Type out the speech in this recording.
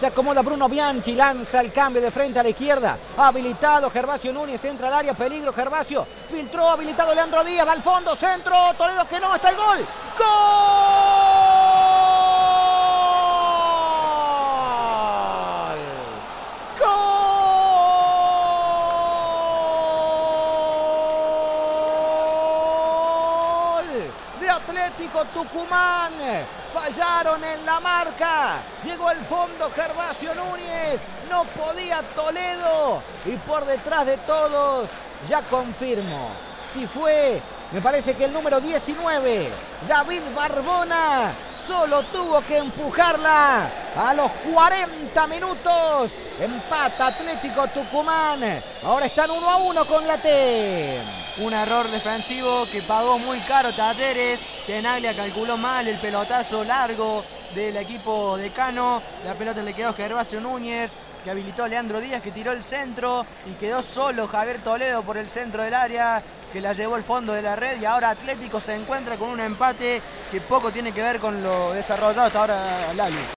Se acomoda Bruno Bianchi, lanza el cambio de frente a la izquierda. Habilitado Gervasio Núñez, entra al área, peligro Gervasio. Filtró, habilitado Leandro Díaz, va al fondo, centro, Toledo que no, está el gol. ¡Gol! De Atlético Tucumán. Fallaron en la marca. Llegó al fondo Gervasio Núñez. No podía Toledo. Y por detrás de todos, ya confirmo. Si fue, me parece que el número 19, David Barbona, solo tuvo que empujarla. A los 40 minutos empata Atlético Tucumán. Ahora están 1-1 con la T. Un error defensivo que pagó muy caro Talleres. Tenaglia calculó mal el pelotazo largo del equipo de Cano. La pelota le quedó a Gervasio Núñez, que habilitó a Leandro Díaz, que tiró el centro y quedó solo Javier Toledo por el centro del área, que la llevó al fondo de la red. Y ahora Atlético se encuentra con un empate que poco tiene que ver con lo desarrollado hasta ahora Lali.